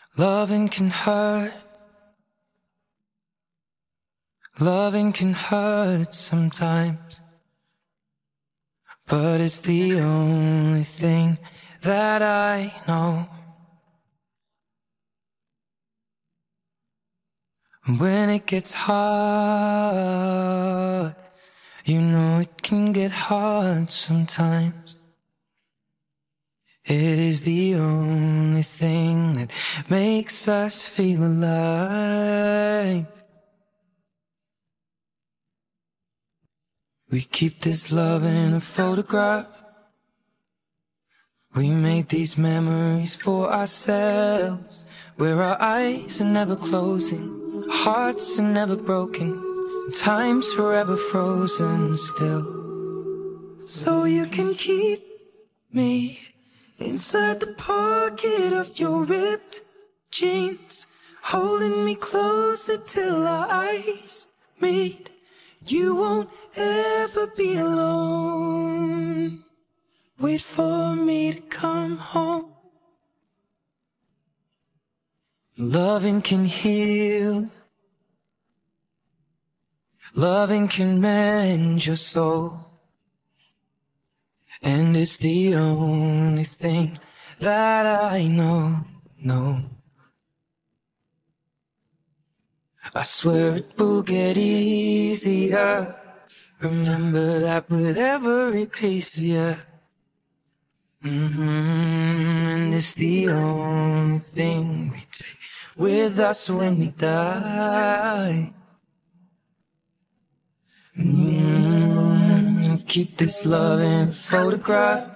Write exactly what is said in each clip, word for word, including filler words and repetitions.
Loving can hurt. Loving can hurt sometimes, but it's the only thing that I know. When it gets hard, you know it can get hard sometimes. It is the only thing that makes us feel alive. We keep this love in a photograph. We made these memories for ourselves, where our eyes are never closing, hearts are never broken, time's forever frozen still. So you can keep me inside the pocket of your ripped jeans, holding me closer till our eyes meet. You won't ever be alone. Wait for me to come home. Loving can heal. Loving can mend your soul. And it's the only thing that I know, no. I swear it will get easier. Remember that with every piece of you. Mm-hmm. And it's the only thing we take with us when we die. Mm-hmm. Keep this love in its photograph.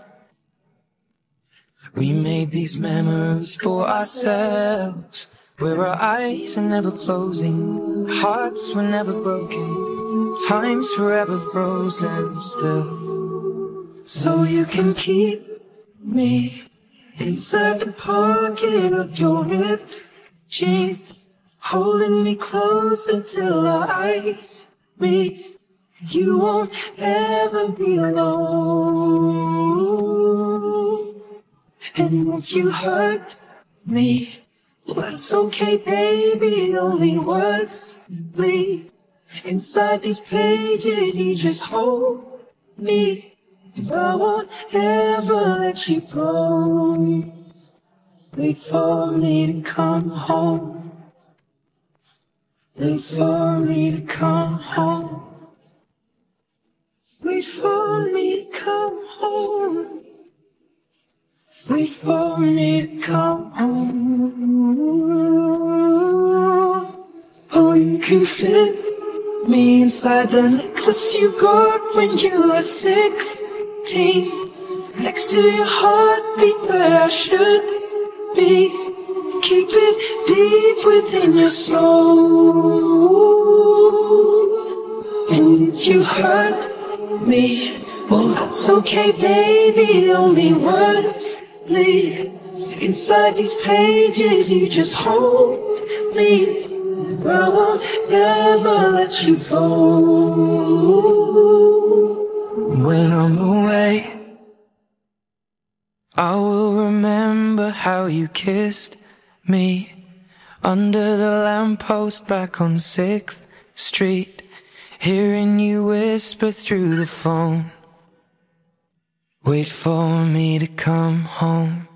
We made these memories for ourselves, where our eyes are never closing, hearts were never broken, time's forever frozen still. So you can keep me inside the pocket of your ripped jeans, holding me closer till our eyes meet. You won't ever be alone. And if you hurt me, well, that's okay, baby. Only words bleed inside these pages. You just hold me. I won't ever let you go. Wait for me to come home. Wait for me to come home. Wait for me to come home. Wait for me to come home. Oh, you can fit me inside the necklace you got when you were sixteen, next to your heartbeat where I should be. Keep it deep within your soul. And if you hurt me, well, that's okay, baby. Only words bleed inside these pages. You just hold me. I won't ever let you go. When I'm away, I will remember how you kissed me under the lamppost back on sixth street, hearing you whisper through the phone. Wait for me to come home.